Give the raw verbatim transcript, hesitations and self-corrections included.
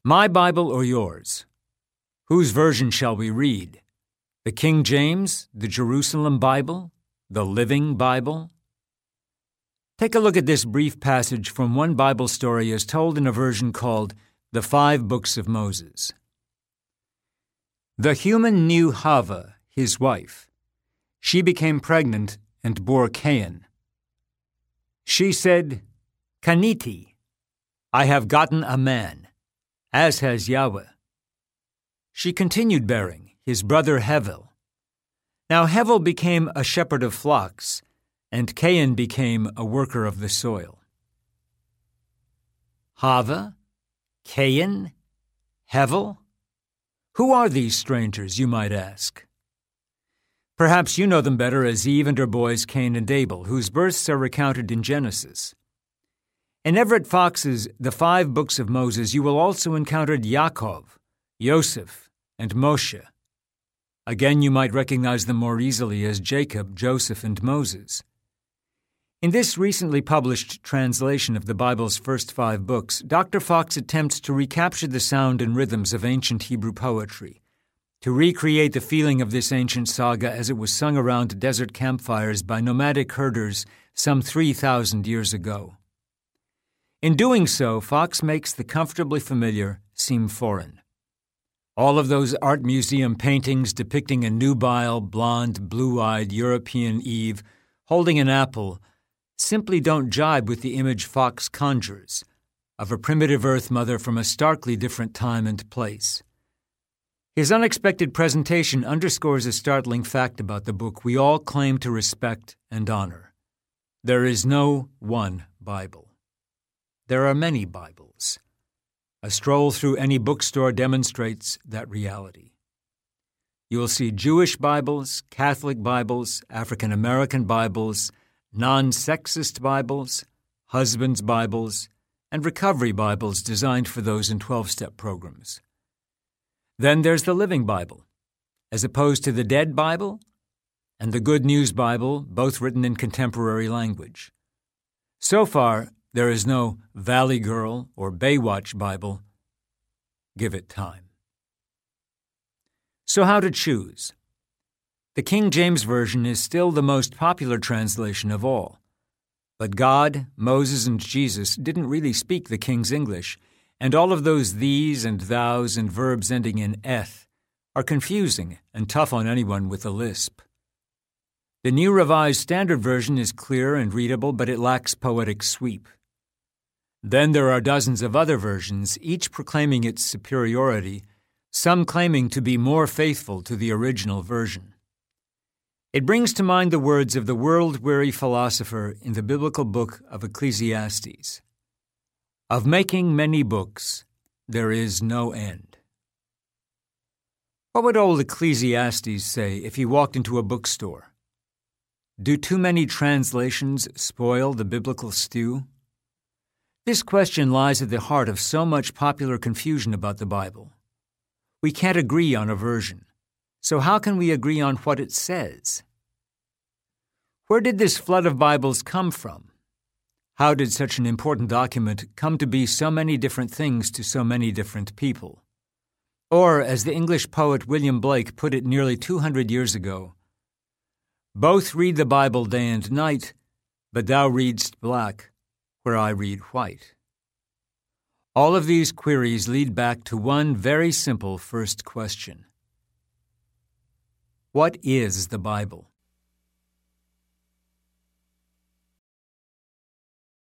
My Bible or yours? Whose version shall we read? The King James, the Jerusalem Bible, the Living Bible? Take a look at this brief passage from one Bible story as told in a version called The Five Books of Moses. The human knew Hava, his wife. She became pregnant and bore Cain. She said, Kaniti, I have gotten a man, as has Yahweh. She continued bearing his brother Hevel. Now Hevel became a shepherd of flocks, and Cain became a worker of the soil. Hava, Cain, Hevel? Who are these strangers, you might ask? Perhaps you know them better as Eve and her boys Cain and Abel, whose births are recounted in Genesis. In Everett Fox's The Five Books of Moses, you will also encounter Yaakov, Yosef, and Moshe. Again, you might recognize them more easily as Jacob, Joseph, and Moses. In this recently published translation of the Bible's first five books, Doctor Fox attempts to recapture the sound and rhythms of ancient Hebrew poetry, to recreate the feeling of this ancient saga as it was sung around desert campfires by nomadic herders some three thousand years ago. In doing so, Fox makes the comfortably familiar seem foreign. All of those art museum paintings depicting a nubile, blonde, blue-eyed European Eve holding an apple simply don't jibe with the image Fox conjures of a primitive Earth Mother from a starkly different time and place. His unexpected presentation underscores a startling fact about the book we all claim to respect and honor. There is no one Bible. There are many Bibles. A stroll through any bookstore demonstrates that reality. You will see Jewish Bibles, Catholic Bibles, African American Bibles, non-sexist Bibles, husbands' Bibles, and recovery Bibles designed for those in twelve-step programs. Then there's the Living Bible, as opposed to the Dead Bible and the Good News Bible, both written in contemporary language. So far, there is no Valley Girl or Baywatch Bible. Give it time. So how to choose? The King James Version is still the most popular translation of all. But God, Moses, and Jesus didn't really speak the King's English, and all of those these and thous and verbs ending in eth are confusing and tough on anyone with a lisp. The New Revised Standard Version is clear and readable, but it lacks poetic sweep. Then there are dozens of other versions, each proclaiming its superiority, some claiming to be more faithful to the original version. It brings to mind the words of the world-weary philosopher in the biblical book of Ecclesiastes. Of making many books, there is no end. What would old Ecclesiastes say if he walked into a bookstore? Do too many translations spoil the biblical stew? This question lies at the heart of so much popular confusion about the Bible. We can't agree on a version. So how can we agree on what it says? Where did this flood of Bibles come from? How did such an important document come to be so many different things to so many different people? Or, as the English poet William Blake put it nearly two hundred years ago, both read the Bible day and night, but thou readst black, where I read white. All of these queries lead back to one very simple first question. What is the Bible?